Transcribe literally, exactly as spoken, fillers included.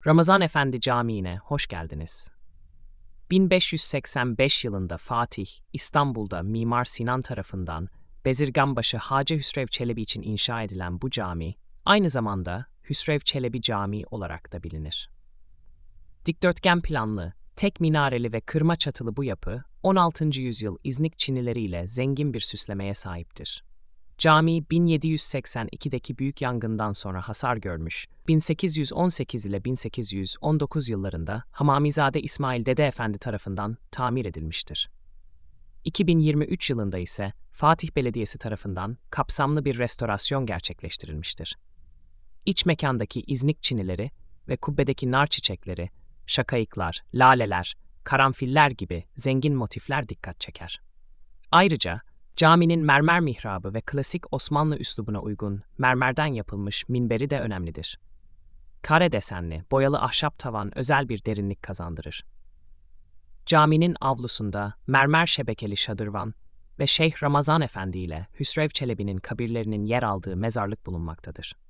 Ramazan Efendi Camii'ne hoş geldiniz. bin beş yüz seksen beş yılında Fatih, İstanbul'da Mimar Sinan tarafından Bezirganbaşı Hacı Hüsrev Çelebi için inşa edilen bu cami, aynı zamanda Hüsrev Çelebi Camii olarak da bilinir. Dikdörtgen planlı, tek minareli ve kırma çatılı bu yapı, on altıncı yüzyıl İznik çinileriyle zengin bir süslemeye sahiptir. Cami bin yedi yüz seksen ikideki büyük yangından sonra hasar görmüş, bin sekiz yüz on sekiz ile bin sekiz yüz on dokuz yıllarında Hamamizade İsmail Dede Efendi tarafından tamir edilmiştir. iki bin yirmi üç yılında ise Fatih Belediyesi tarafından kapsamlı bir restorasyon gerçekleştirilmiştir. İç mekandaki İznik çinileri ve kubbedeki nar çiçekleri, şakayıklar, laleler, karanfiller gibi zengin motifler dikkat çeker. Ayrıca, caminin mermer mihrabı ve klasik Osmanlı üslubuna uygun mermerden yapılmış minberi de önemlidir. Kare desenli, boyalı ahşap tavan özel bir derinlik kazandırır. Caminin avlusunda mermer şebekeli şadırvan ve Şeyh Ramazan Efendi ile Hüsrev Çelebi'nin kabirlerinin yer aldığı mezarlık bulunmaktadır.